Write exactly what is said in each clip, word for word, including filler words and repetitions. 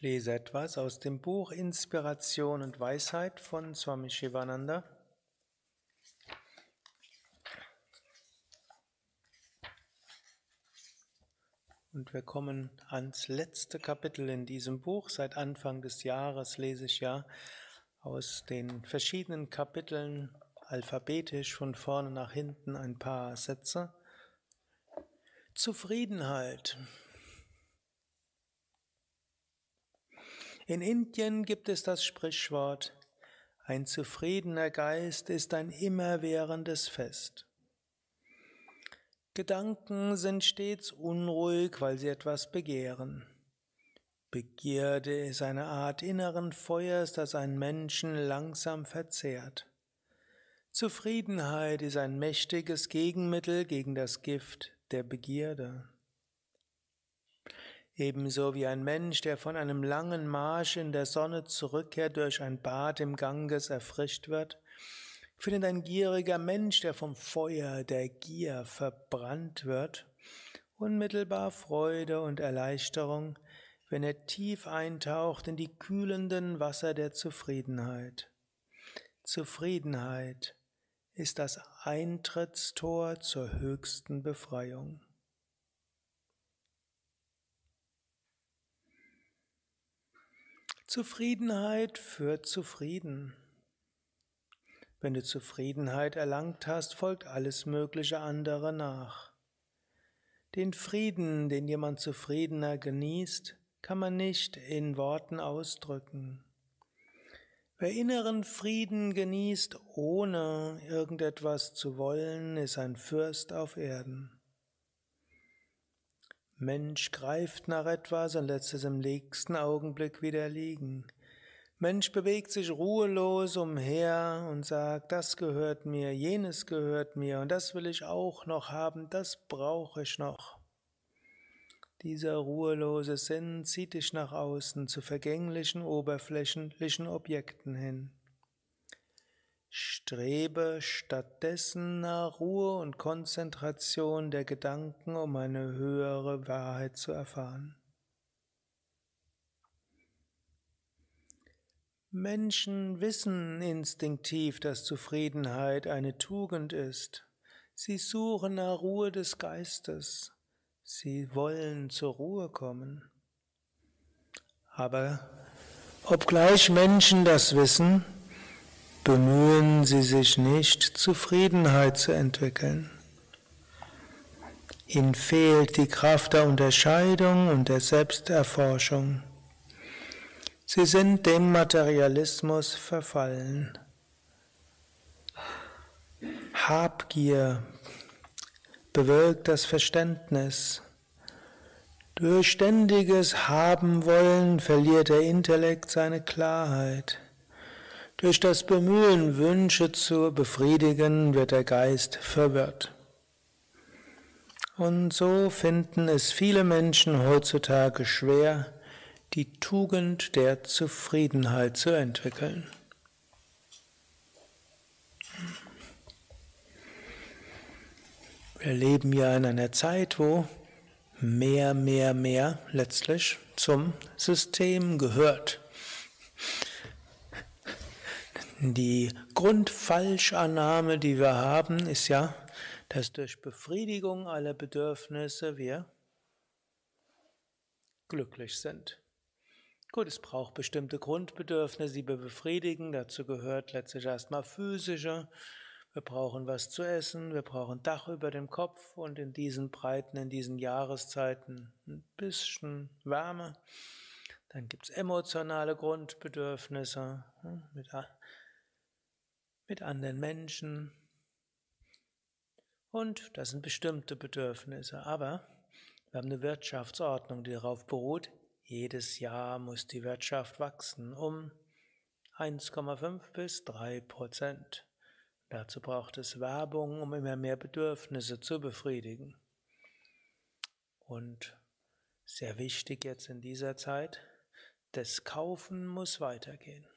Ich lese etwas aus dem Buch Inspiration und Weisheit von Swami Shivananda. Und wir kommen ans letzte Kapitel in diesem Buch. Seit Anfang des Jahres lese ich ja aus den verschiedenen Kapiteln alphabetisch von vorne nach hinten ein paar Sätze. Zufriedenheit. In Indien gibt es das Sprichwort: Ein zufriedener Geist ist ein immerwährendes Fest. Gedanken sind stets unruhig, weil sie etwas begehren. Begierde ist eine Art inneren Feuers, das einen Menschen langsam verzehrt. Zufriedenheit ist ein mächtiges Gegenmittel gegen das Gift der Begierde. Ebenso wie ein Mensch, der von einem langen Marsch in der Sonne zurückkehrt, durch ein Bad im Ganges erfrischt wird, findet ein gieriger Mensch, der vom Feuer der Gier verbrannt wird, unmittelbar Freude und Erleichterung, wenn er tief eintaucht in die kühlenden Wasser der Zufriedenheit. Zufriedenheit ist das Eintrittstor zur höchsten Befreiung. Zufriedenheit führt zu Frieden. Wenn du Zufriedenheit erlangt hast, folgt alles mögliche andere nach. Den Frieden, den jemand zufriedener genießt, kann man nicht in Worten ausdrücken. Wer inneren Frieden genießt, ohne irgendetwas zu wollen, ist ein Fürst auf Erden. Mensch greift nach etwas und lässt es im nächsten Augenblick wieder liegen. Mensch bewegt sich ruhelos umher und sagt, das gehört mir, jenes gehört mir und das will ich auch noch haben, das brauche ich noch. Dieser ruhelose Sinn zieht dich nach außen zu vergänglichen, oberflächlichen Objekten hin. Strebe stattdessen nach Ruhe und Konzentration der Gedanken, um eine höhere Wahrheit zu erfahren. Menschen wissen instinktiv, dass Zufriedenheit eine Tugend ist. Sie suchen nach Ruhe des Geistes. Sie wollen zur Ruhe kommen. Aber obgleich Menschen das wissen, bemühen sie sich nicht, Zufriedenheit zu entwickeln. Ihnen fehlt die Kraft der Unterscheidung und der Selbsterforschung. Sie sind dem Materialismus verfallen. Habgier bewirkt das Verständnis. Durch ständiges Haben-Wollen verliert der Intellekt seine Klarheit. Durch das Bemühen, Wünsche zu befriedigen, wird der Geist verwirrt. Und so finden es viele Menschen heutzutage schwer, die Tugend der Zufriedenheit zu entwickeln. Wir leben ja in einer Zeit, wo mehr, mehr, mehr letztlich zum System gehört. Die Grundfalschannahme, die wir haben, ist ja, dass durch Befriedigung aller Bedürfnisse wir glücklich sind. Gut, es braucht bestimmte Grundbedürfnisse, die wir befriedigen. Dazu gehört letztlich erstmal physische. Wir brauchen was zu essen, wir brauchen ein Dach über dem Kopf und in diesen Breiten, in diesen Jahreszeiten ein bisschen Wärme. Dann gibt es emotionale Grundbedürfnisse mit, mit anderen Menschen. Und das sind bestimmte Bedürfnisse. Aber wir haben eine Wirtschaftsordnung, die darauf beruht, jedes Jahr muss die Wirtschaft wachsen um eins Komma fünf bis drei Prozent. Dazu braucht es Werbung, um immer mehr Bedürfnisse zu befriedigen. Und sehr wichtig jetzt in dieser Zeit, das Kaufen muss weitergehen.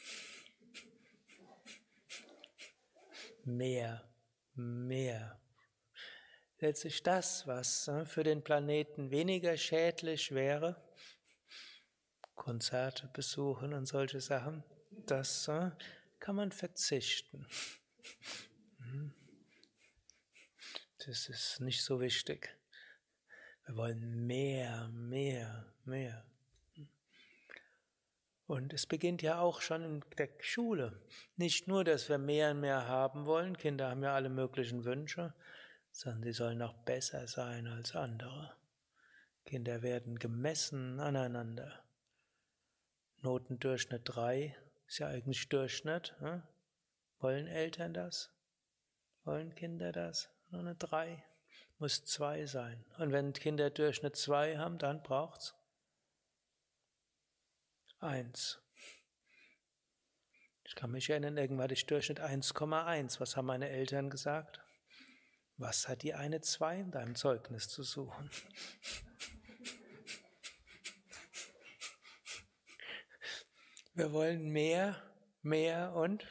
Mehr, mehr. Letztlich das, was für den Planeten weniger schädlich wäre, Konzerte besuchen und solche Sachen, das äh, kann man verzichten. Das ist nicht so wichtig. Wir wollen mehr, mehr, mehr. Und es beginnt ja auch schon in der Schule. Nicht nur, dass wir mehr und mehr haben wollen, Kinder haben ja alle möglichen Wünsche, sondern sie sollen auch besser sein als andere. Kinder werden gemessen aneinander. Notendurchschnitt drei ist ja eigentlich Durchschnitt. Hm? Wollen Eltern das? Wollen Kinder das? Nur eine drei muss zwei sein. Und wenn Kinder Durchschnitt zwei haben, dann braucht's eins. Ich kann mich erinnern, irgendwann hatte ich Durchschnitt eins Komma eins. Was haben meine Eltern gesagt? Was hat die eine zwei in deinem Zeugnis zu suchen? Wir wollen mehr, mehr und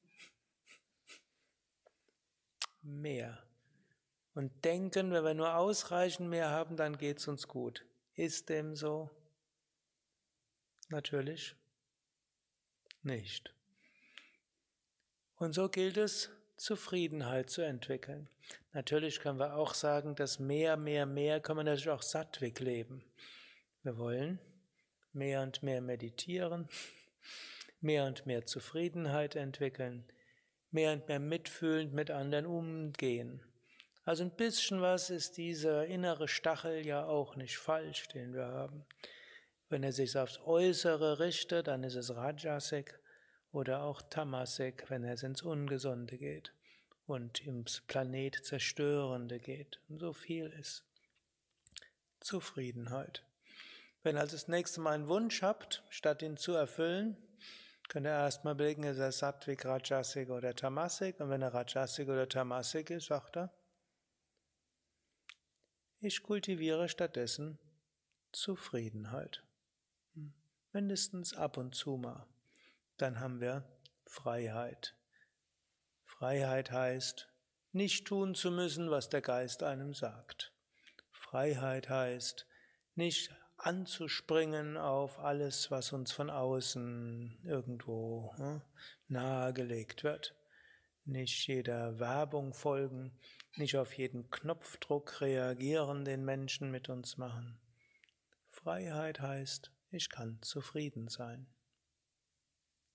mehr. Und denken, wenn wir nur ausreichend mehr haben, dann geht's uns gut. Ist dem so? Natürlich nicht. Und so gilt es, Zufriedenheit zu entwickeln. Natürlich können wir auch sagen, dass mehr, mehr, mehr können wir natürlich auch sattwig leben. Wir wollen mehr und mehr meditieren, mehr und mehr Zufriedenheit entwickeln, mehr und mehr mitfühlend mit anderen umgehen. Also ein bisschen was ist dieser innere Stachel ja auch nicht falsch, den wir haben. Wenn er sich aufs Äußere richtet, dann ist es Rajasik oder auch Tamasik, wenn es ins Ungesunde geht und ins Planet Zerstörende geht. Und so viel ist Zufriedenheit. Wenn ihr also das nächste Mal einen Wunsch habt, statt ihn zu erfüllen, könnt ihr erstmal überlegen, ist er Sattvik, Rajasik oder Tamasik? Und wenn er Rajasik oder Tamasik ist, sagt er, ich kultiviere stattdessen Zufriedenheit. Mindestens ab und zu mal. Dann haben wir Freiheit. Freiheit heißt, nicht tun zu müssen, was der Geist einem sagt. Freiheit heißt, nicht anzuspringen auf alles, was uns von außen irgendwo hm, nahegelegt wird. Nicht jeder Werbung folgen, nicht auf jeden Knopfdruck reagieren, den Menschen mit uns machen. Freiheit heißt, ich kann zufrieden sein.